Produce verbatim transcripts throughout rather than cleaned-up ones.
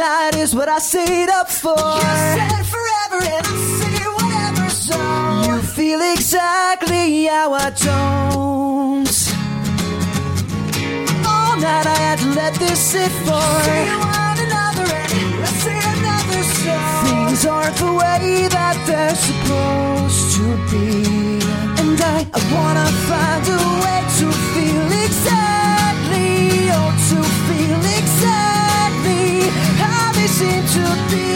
night is what I stayed up for. You said forever and I'll say whatever, so you feel exactly how I don't. All night I had to let this sit for. say one another and let's say another song. Things aren't the way that they're supposed to be, and I, I wanna find a way to feel exactly, oh, to feel exactly how they seem to be.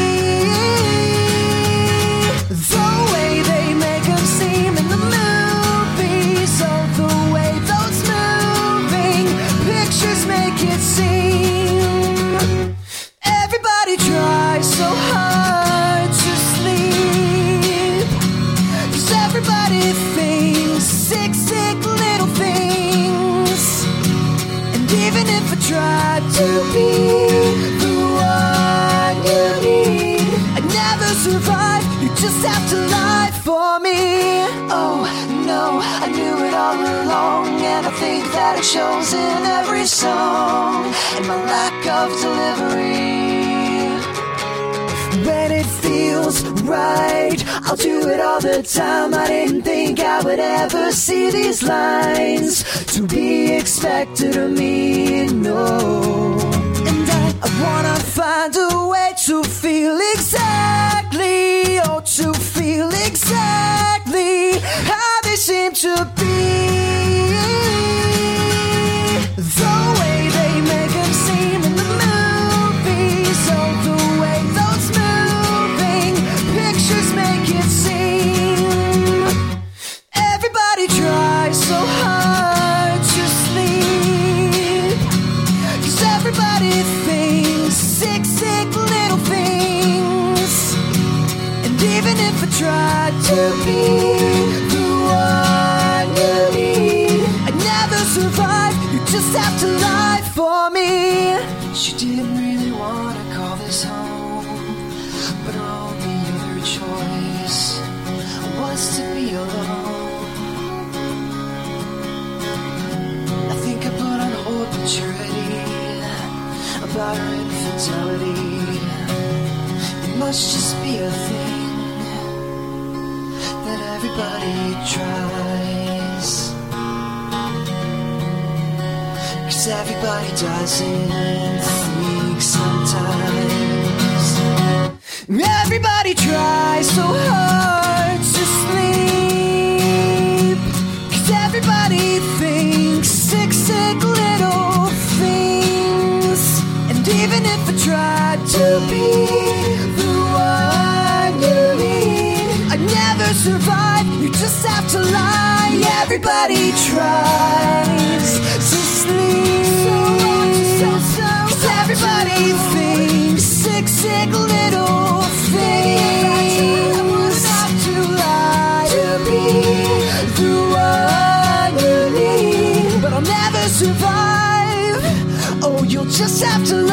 The way they make them seem in the movies, oh, the way those moving pictures make it seem. Everybody tries so hard to sleep, 'cause everybody thinks sick, sick little things. And even if I tried to be the one you need, I'd never survive, you just have to lie for me. Oh no, I knew it all along, and I think that it shows in every song, and my lack of delivery. When it feels right, I'll do it all the time. I didn't think I would ever see these lines to be expected of me, no. And I, I wanna find a way to feel exactly, oh, to feel exactly how they seem to be. The way they make them seem in the movies, oh, the way those moving pictures make it seem. Everybody tries so hard to sleep, 'cause everybody thinks sick, sick little things. And even if I tried to be the one you need, I'd never survive, you just have to lie for me. She didn't really want to call this home, but her only other choice was to be alone. I think I put on hold maturity about her infidelity. It must just be a thing that everybody tries, 'cause everybody doesn't think sometimes. Everybody tries so hard to sleep, 'cause everybody thinks sick, sick little things. And even if I tried to be the one you need, I'd never survive, you just have to lie. Everybody tries to sleep, 'cause everybody thinks sick, sick little things. I would have to lie to be the one you need, but I'll never survive. Oh, you'll just have to